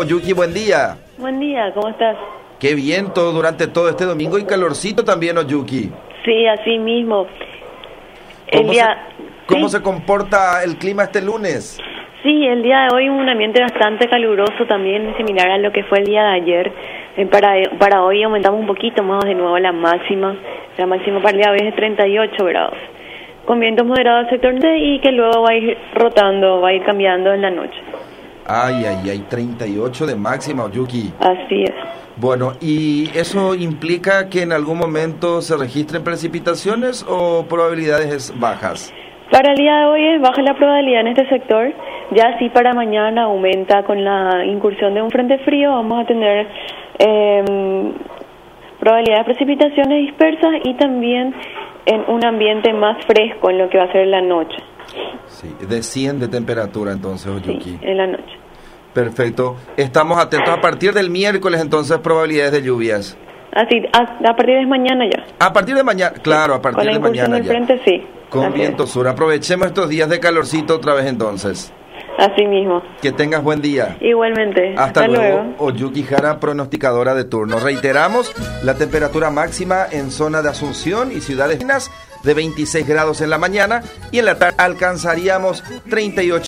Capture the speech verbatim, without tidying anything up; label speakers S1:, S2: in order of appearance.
S1: Oyuki, buen día.
S2: Buen día, ¿cómo estás?
S1: Qué viento durante todo este domingo y calorcito también, Oyuki.
S2: Sí, así mismo. El
S1: ¿Cómo,
S2: día...
S1: se, ¿cómo
S2: ¿Sí?
S1: se comporta el clima este lunes?
S2: Sí, el día de hoy un ambiente bastante caluroso también, similar a lo que fue el día de ayer. Eh, para, para hoy aumentamos un poquito más de nuevo la máxima. La máxima para el día de hoy es de treinta y ocho grados. Con vientos moderados al sector norte y que luego va a ir rotando, va a ir cambiando en la noche.
S1: Ay, ay, ay, treinta y ocho de máxima, Oyuki.
S2: Así es.
S1: Bueno, ¿y eso implica que en algún momento se registren precipitaciones o probabilidades bajas?
S2: Para el día de hoy es baja la probabilidad en este sector, ya sí para mañana aumenta con la incursión de un frente frío, vamos a tener eh, probabilidad de precipitaciones dispersas y también en un ambiente más fresco en lo que va a ser la noche.
S1: Sí, desciende temperatura entonces, Oyuki.
S2: Sí, en la noche.
S1: Perfecto. Estamos atentos a partir del miércoles entonces, probabilidades de lluvias.
S2: Así, a, a partir de mañana ya.
S1: A partir de mañana, claro, a partir
S2: Con la
S1: de
S2: incursión
S1: mañana
S2: del
S1: ya.
S2: frente, sí.
S1: Con
S2: Así
S1: viento
S2: es.
S1: sur. Aprovechemos estos días de calorcito otra vez entonces.
S2: Así mismo.
S1: Que tengas buen día.
S2: Igualmente.
S1: Hasta,
S2: Hasta
S1: luego.
S2: luego.
S1: Oyuki Jara, pronosticadora de turno. Reiteramos, la temperatura máxima en zona de Asunción y ciudades de veintiséis grados en la mañana y en la tarde alcanzaríamos treinta y ocho.